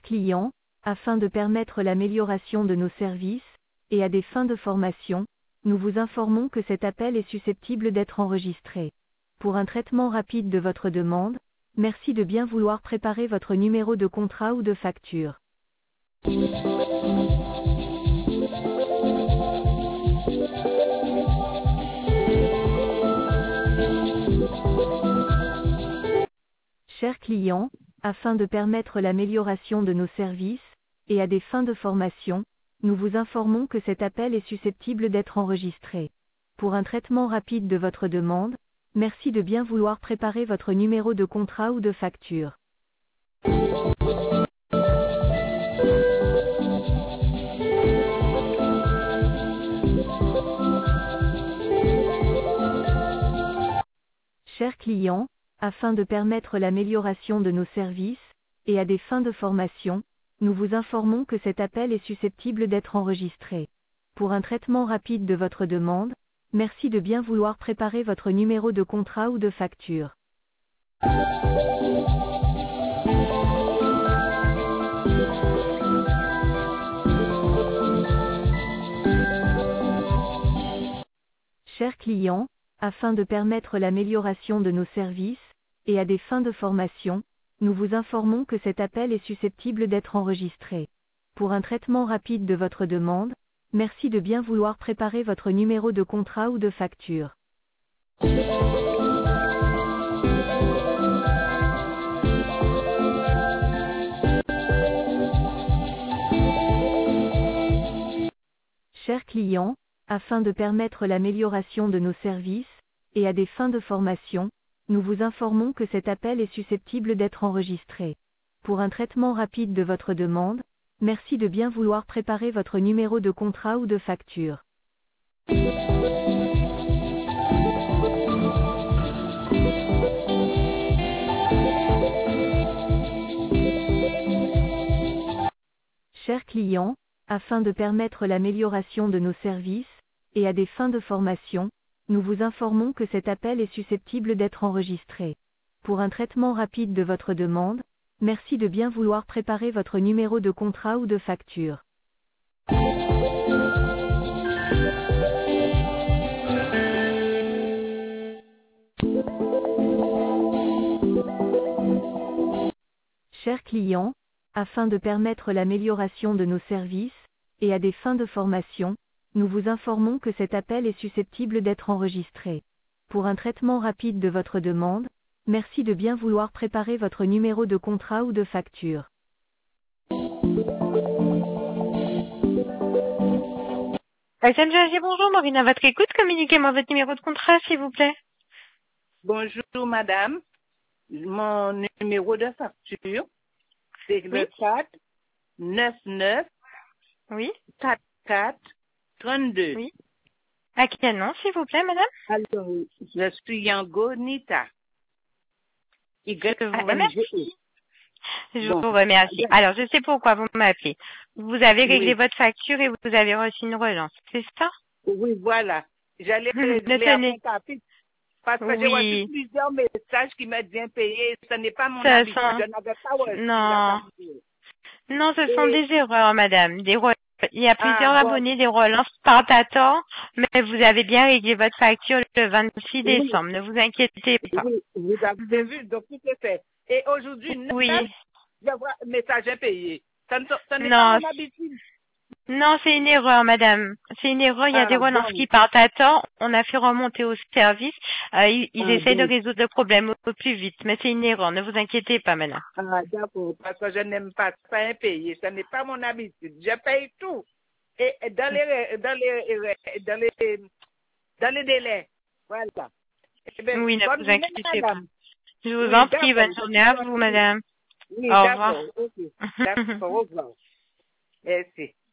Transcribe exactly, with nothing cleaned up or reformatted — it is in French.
clients, afin de permettre l'amélioration de nos services, et à des fins de formation, nous vous informons que cet appel est susceptible d'être enregistré. Pour un traitement rapide de votre demande, merci de bien vouloir préparer votre numéro de contrat ou de facture. Chers clients, afin de permettre l'amélioration de nos services, et à des fins de formation, nous vous informons que cet appel est susceptible d'être enregistré. Pour un traitement rapide de votre demande, merci de bien vouloir préparer votre numéro de contrat ou de facture. Chers clients, afin de permettre l'amélioration de nos services, et à des fins de formation, nous vous informons que cet appel est susceptible d'être enregistré. Pour un traitement rapide de votre demande, merci de bien vouloir préparer votre numéro de contrat ou de facture. Chers clients, afin de permettre l'amélioration de nos services, et à des fins de formation, nous vous informons que cet appel est susceptible d'être enregistré. Pour un traitement rapide de votre demande, merci de bien vouloir préparer votre numéro de contrat ou de facture. Chers clients, afin de permettre l'amélioration de nos services, et à des fins de formation, nous vous informons que cet appel est susceptible d'être enregistré. Pour un traitement rapide de votre demande, merci de bien vouloir préparer votre numéro de contrat ou de facture. Chers clients, afin de permettre l'amélioration de nos services, et à des fins de formation, nous vous informons que cet appel est susceptible d'être enregistré. Pour un traitement rapide de votre demande, merci de bien vouloir préparer votre numéro de contrat ou de facture. Chers clients, afin de permettre l'amélioration de nos services, et à des fins de formation, nous vous informons que cet appel est susceptible d'être enregistré. Pour un traitement rapide de votre demande, merci de bien vouloir préparer votre numéro de contrat ou de facture. S M G, bonjour, Maureen à votre écoute. Communiquez-moi votre numéro de contrat, s'il vous plaît. Bonjour, madame. Mon numéro de facture, c'est Oui. le quatre neuf neuf Oui. quatre-quatre trente-deux. Oui. À quel nom, s'il vous plaît, madame? Alors, je suis Yango Nita. Je vous remercie. Je Bon. vous remercie. Alors, je sais pourquoi vous m'appelez. Vous avez réglé Oui. votre facture et vous avez reçu une relance, c'est ça? Oui, voilà. J'allais Ne régler à tenez- mon capite parce que j'ai Oui. reçu plusieurs messages qui m'ont bien payé. Ce n'est pas mon Ce habitude. sont- Je n'avais pas reçu Non. la facture. Non, ce sont Et- des erreurs, madame. Des re- Il y a plusieurs Ah, bon. abonnés, des relances partent à temps, mais vous avez bien réglé votre facture le vingt-six Oui. décembre. Ne vous inquiétez pas. Oui, vous avez vu, donc tout est fait. Et aujourd'hui, Oui. neuf, je vois un message payé. Ça ne- ça n'est Non, pas mon habitude. Non, c'est une erreur, madame. C'est une erreur. Il y a Ah, des relances bon. qui partent à temps. On a fait remonter au service. Euh, ils ils Ah, essayent de bon. résoudre le problème au, au plus vite. Mais c'est une erreur. Ne vous inquiétez pas, madame. Ah, d'accord, parce que je n'aime pas ça impayé. Ce n'est pas mon habitude. Je paye tout. Et et dans les, dans les, dans les, dans les délais. Voilà. Eh bien, Oui, ne bonne vous journée, inquiétez pas. madame. Je vous Oui, en prie. d'accord. Bonne journée à vous, madame. Oui, Au revoir. d'accord. Ok. D'accord, au revoir. Merci.